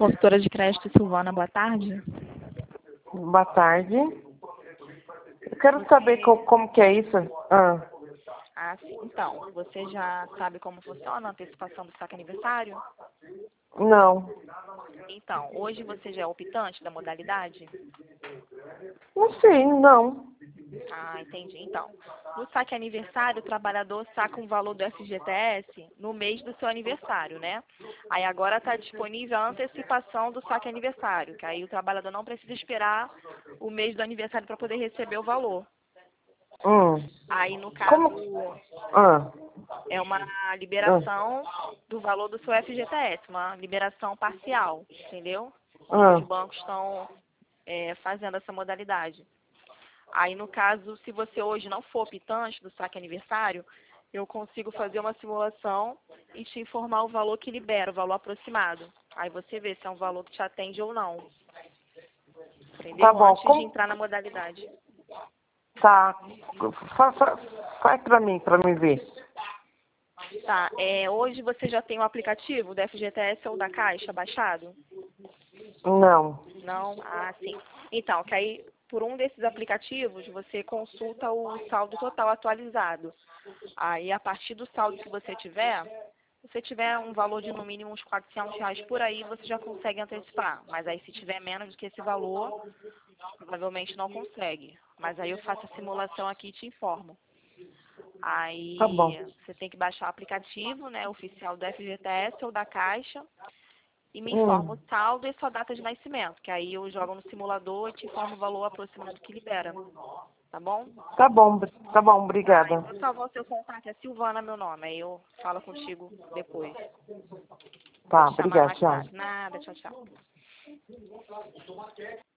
Consultora de crédito Silvana, boa tarde. Boa tarde. Eu quero saber como que é isso. Sim. Então, você já sabe como funciona a antecipação do saque aniversário? Não. Então, hoje você já é optante da modalidade? Não sei, não. Entendi. Então, no saque aniversário, o trabalhador saca um valor do FGTS no mês do seu aniversário, né? Aí agora está disponível a antecipação do saque aniversário, que aí o trabalhador não precisa esperar o mês do aniversário para poder receber o valor. Aí, no caso, é uma liberação do valor do seu FGTS, uma liberação parcial, entendeu? Os bancos estão fazendo essa modalidade. Aí, no caso, se você hoje não for optante do saque aniversário, eu consigo fazer uma simulação e te informar o valor que libera, o valor aproximado. Aí você vê se é um valor que te atende ou não. Entendeu? Tá bom. Antes de entrar na modalidade. Tá. Faz pra mim ver. Tá. Hoje você já tem o aplicativo do FGTS ou da Caixa baixado? Não. Não? Sim. Então, que aí, por um desses aplicativos, você consulta o saldo total atualizado. Aí, a partir do saldo que você tiver, se você tiver um valor de no mínimo uns R$ 400 por aí, você já consegue antecipar. Mas aí, se tiver menos do que esse valor, provavelmente não consegue. Mas aí eu faço a simulação aqui e te informo. Aí, Tá bom. você tem que baixar o aplicativo, né, oficial do FGTS ou da Caixa, e me informa o saldo e sua data de nascimento, que aí eu jogo no simulador e te informo o valor aproximado que libera. Tá bom? Tá bom, obrigada. Eu vou salvar o seu contato, é Silvana meu nome, aí eu falo contigo depois. Tá, Vou te chamar obrigada, mais tchau. tarde. Nada, tchau, tchau.